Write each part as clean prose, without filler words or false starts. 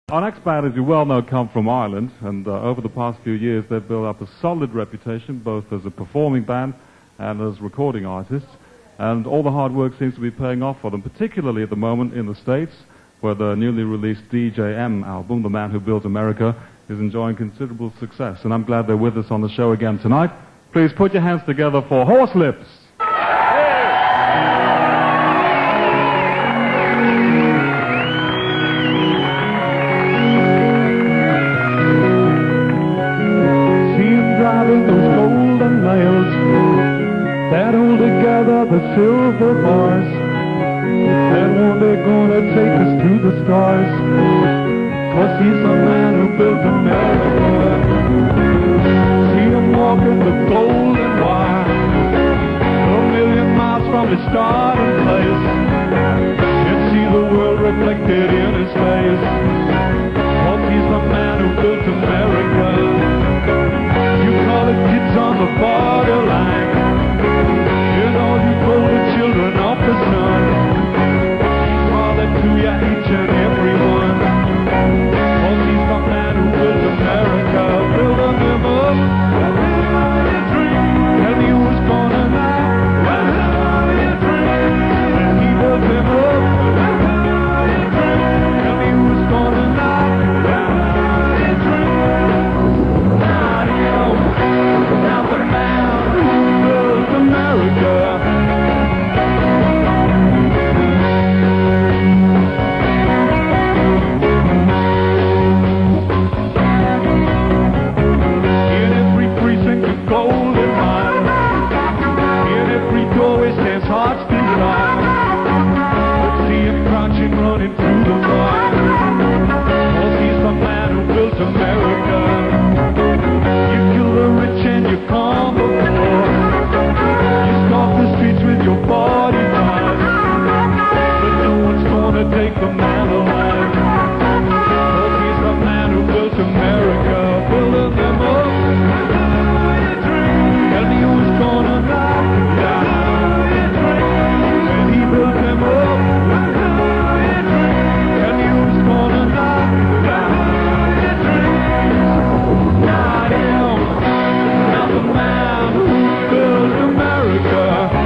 Our next band, as you well know, come from Ireland, and over the past few years they've built up a solid reputation, both as a performing band and as recording artists, and all the hard work seems to be paying off for them, particularly at the moment in the States, where the newly released DJM album, The Man Who Built America, is enjoying considerable success, and I'm glad they're with us on the show again tonight. Please put your hands together for Horselips. That hold together the silver bars, that one they're gonna take us to the stars, 'cause he's the man who built America. See him walking the golden wire, a million miles from his starting place, and see the world reflected in his face, 'cause he's the man who built America. You call it kids on the borderline, and all you golden children of the sun, call it to you, each and every one, 'cause he's the man who built America, building them up. Tell me who's gonna lie, and he built them up. Tell me who's gonna lie, not him, not the man who built America. In every precinct of golden mile, in every doorway stands hearts desire. Let's see him crouching, running through the fire, 'cause he's the man who built America. You kill the rich and you calm the poor, you stalk the streets with your body parts, but no one's gonna take the man alive, 'cause he's the man who built America, building them up. Tell me who's gonna lie, when he built them up. Tell me who's gonna lie, not him, not the man who built America.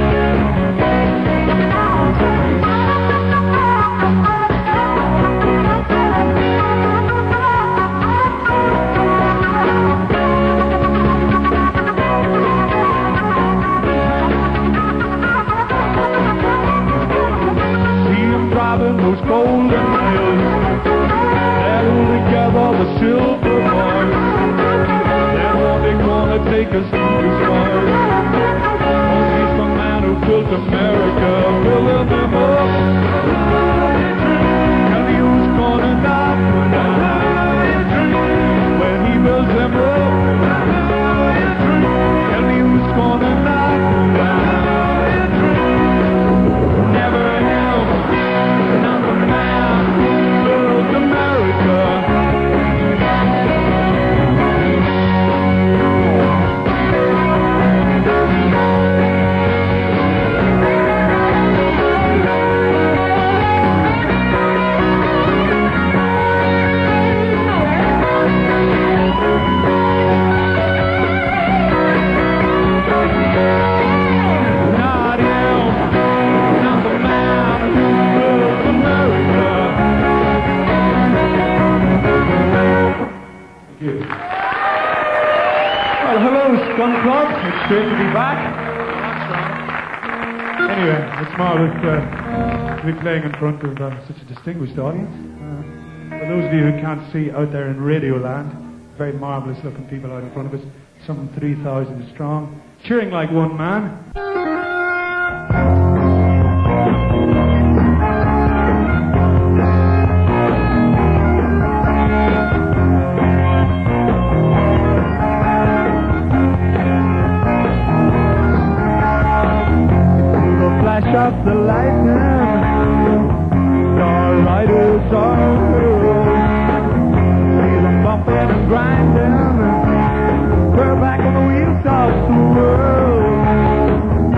See him driving those golden hills, that hold together the silver bars, that one they're gonna take us to the stars, 'cause he's the man who built America, building them up. Tell me who's gonna die when he builds them up. Tell me who's gonna die, never him, not the man who built America. Not him, not the man who built America. Thank you. Well, hello, Skunk Club. It's great to be back. Anyway, it's marvelous to be playing in front of such a distinguished audience. For those of you who can't see out there in Radio Land, very marvelous looking people out in front of us, some 3,000 strong, cheering like one man. The flash of the lightning, star riders are heroes. See them bumping and grinding, we're back on the wheels of the world.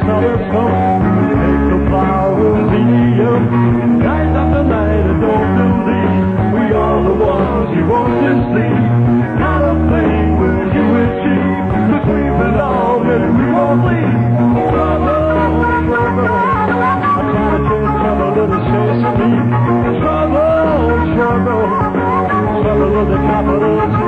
summer snow. Make the flowers eat up. Night after night, I don't believe we are the ones you want to see. Not a thing will you achieve, 'cause we belong and we won't leave. Trouble, trouble. I try to change trouble to the chase of me. Trouble, trouble. Trouble with a capital T.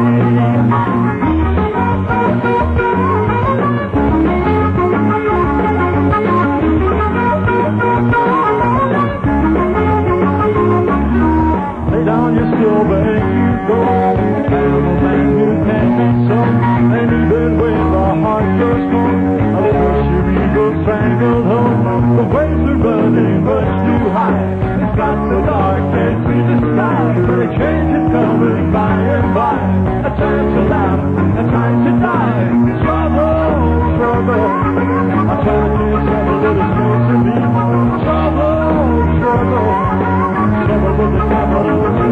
Lay down your silver and you go. I'm a man who can't be so. And even when the heart goes cold, a little shivy goes strangled home. The waves are running much too high. It's got so dark, can't see the sky. But a change is coming by and by. A time to laugh, a time to die. Trouble, trouble. I try to change trouble that is close to me. Trouble, trouble. Trouble with the capital T.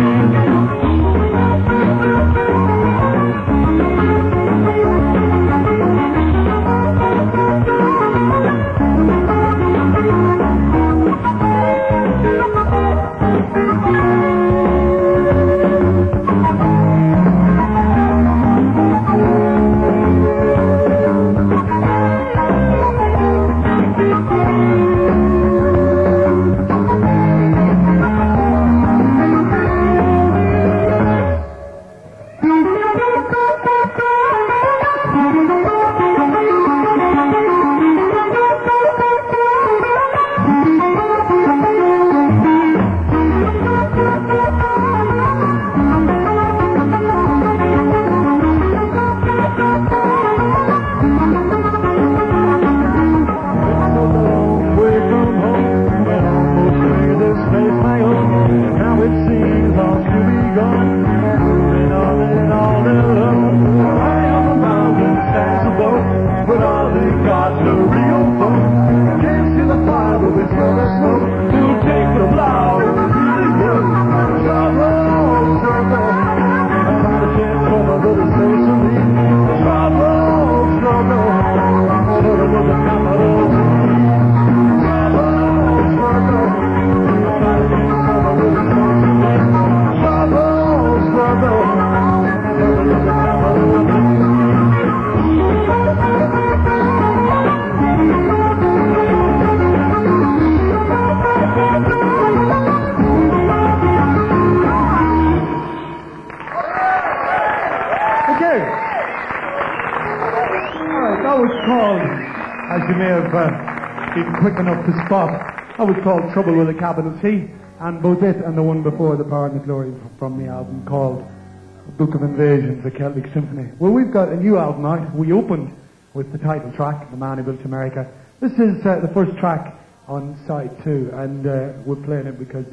Quick enough to spot. That was called Trouble with a Capital T, and both it and the one before, The Power and the Glory, from the album called Book of Invasions, a Celtic Symphony. Well, we've got a new album out. We opened with the title track, The Man Who Built America. This is the first track on side 2, and we're playing it because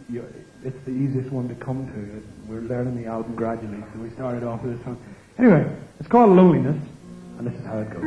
it's the easiest one to come to. We're learning the album gradually, so we started off with this one. Anyway, it's called Loneliness, and this is how it goes.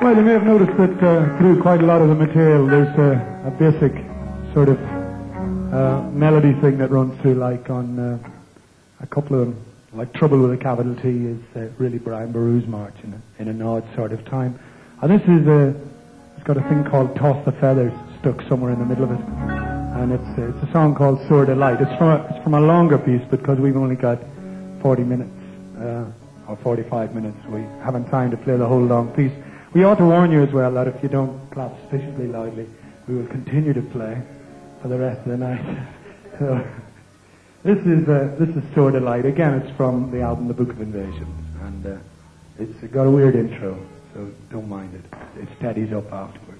Well, you may have noticed that through quite a lot of the material, there's a basic sort of melody thing that runs through, like on a couple of them. Like Trouble with a Capital T is really Brian Boru's march in an odd sort of time. And this is it's got a thing called Toss the Feathers stuck somewhere in the middle of it. And it's a song called Sour Delight. It's from a longer piece, because we've only got 40 minutes or 45 minutes. We haven't time to play the whole long piece. We ought to warn you as well that if you don't clap sufficiently loudly, we will continue to play for the rest of the night. So, this is Sour Delight. Again, it's from the album The Book of Invasions, and it's got a weird intro, so don't mind it. It steadies up afterwards.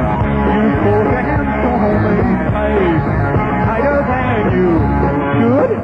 Good.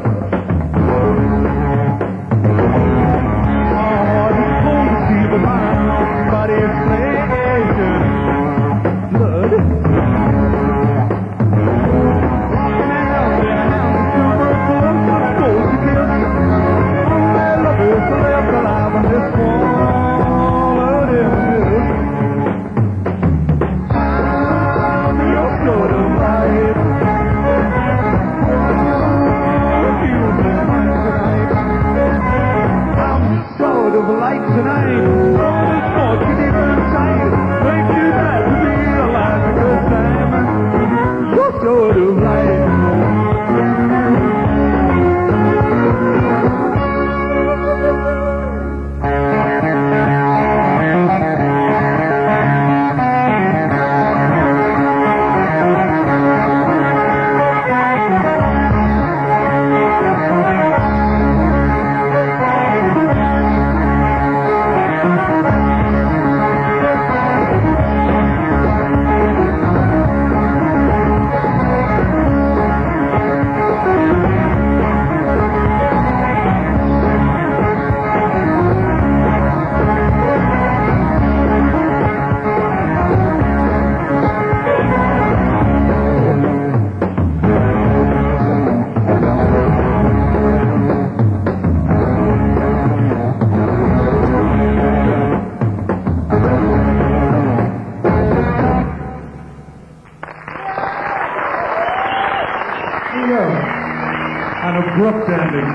An abrupt ending.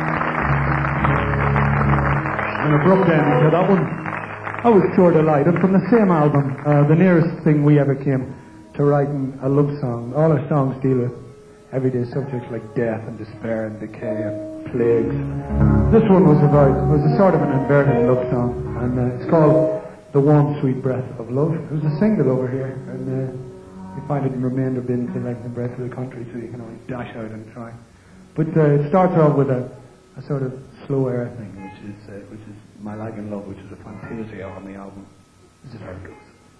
An abrupt ending to that one. I was sure delighted. From the same album, the nearest thing we ever came to writing a love song. All our songs deal with everyday subjects like death and despair and decay and plagues. This one was a sort of an inverted love song, and it's called The Warm Sweet Breath of Love. It was a single over here, and you find it in remainder bins in like the breath of the country, so you can always dash out and try. But it starts off with a sort of slow air thing, which is My Lagging Love, which is a fantasia on the album. This is how it goes.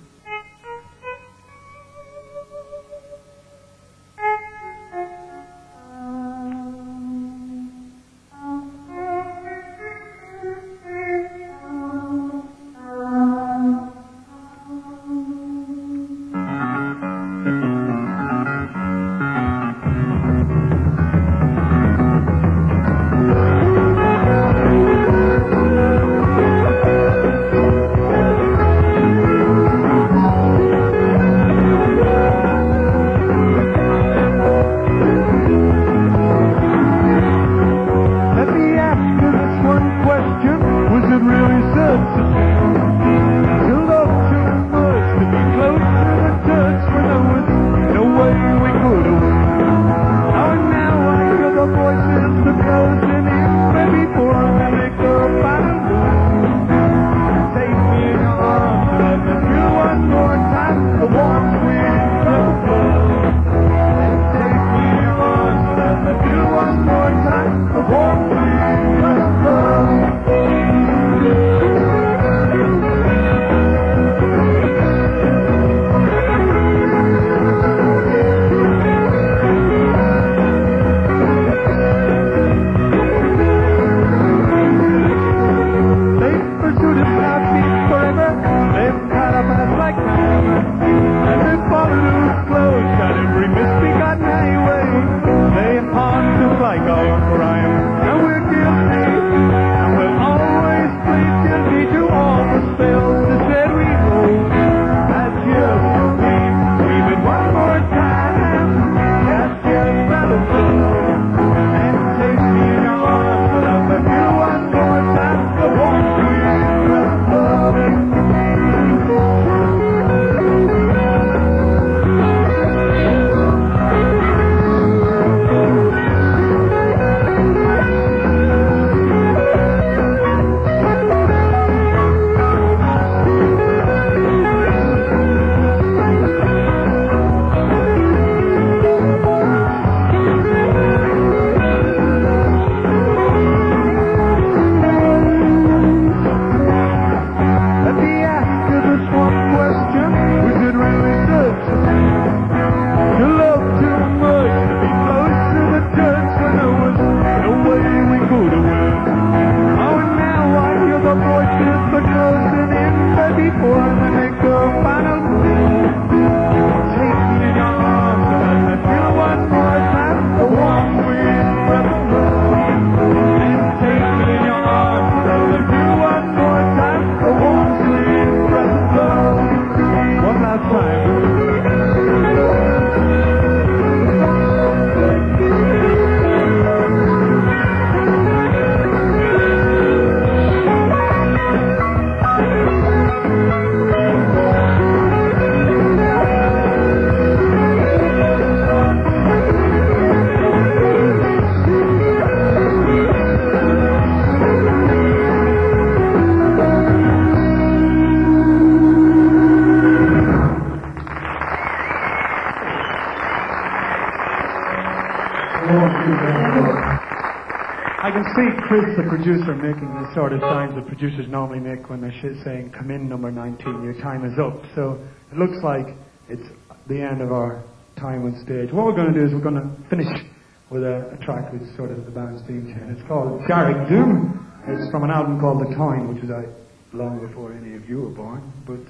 I can see Chris, the producer, making the sort of signs that producers normally make when they're saying, "Come in, number 19, your time is up." So it looks like it's the end of our time on stage. What we're going to do is we're going to finish with a track which is sort of the band's theme tune. It's called Garrick Doom. It's from an album called The Time, which was out long before any of you were born. But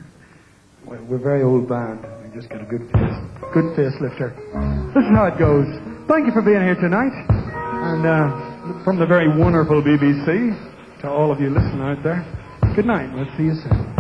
well, we're a very old band. We just got a good facelifter. This is how it goes. Thank you for being here tonight. And from the very wonderful BBC, to all of you listening out there, good night. We'll see you soon.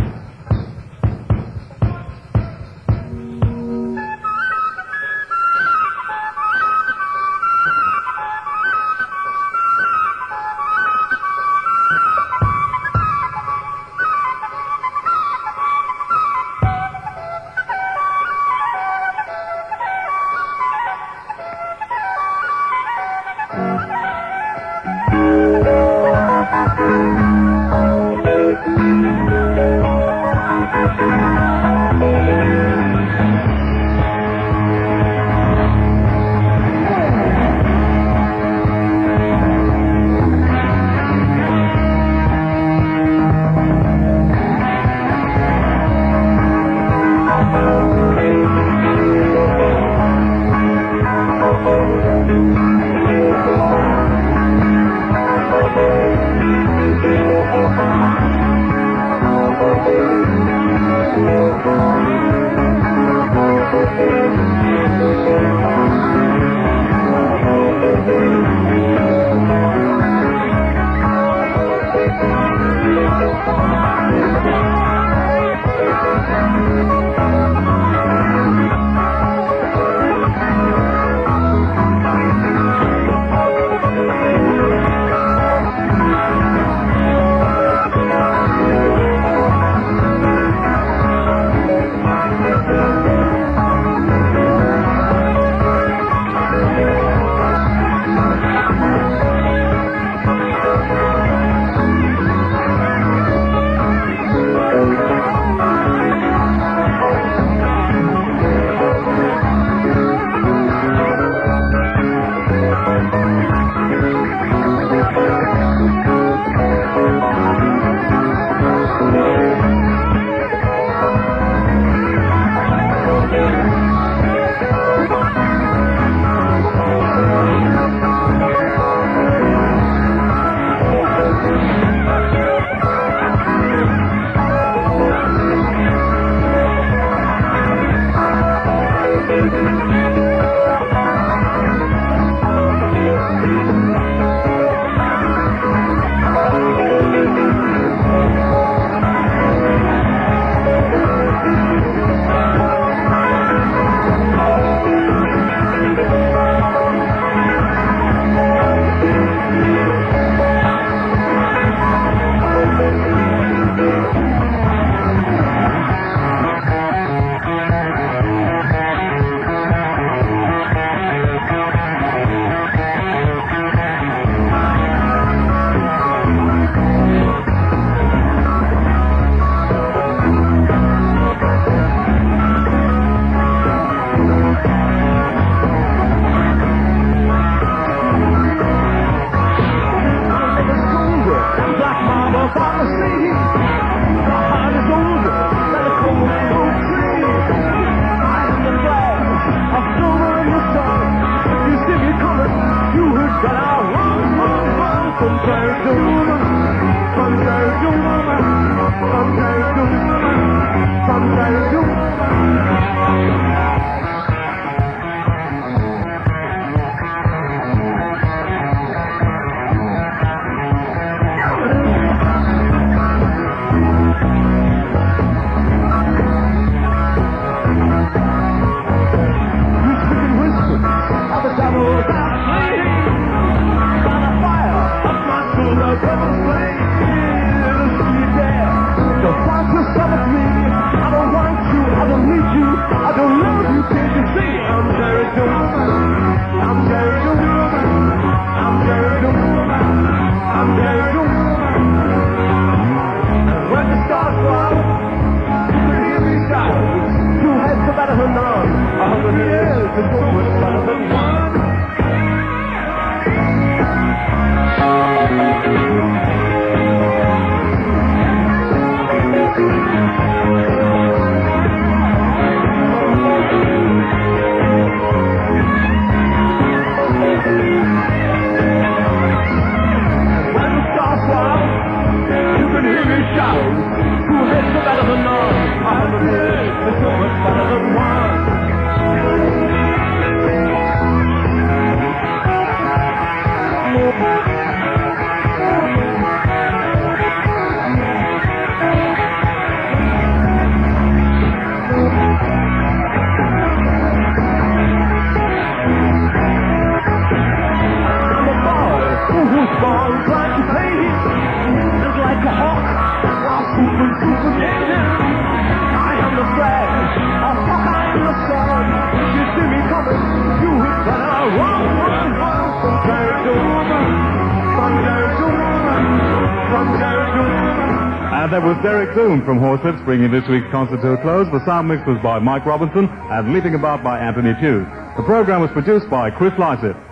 And that was Derek Zoom from Horslips bringing this week's concert to a close. The sound mix was by Mike Robinson and Leaping About by Anthony Hughes. The program was produced by Chris Lysett.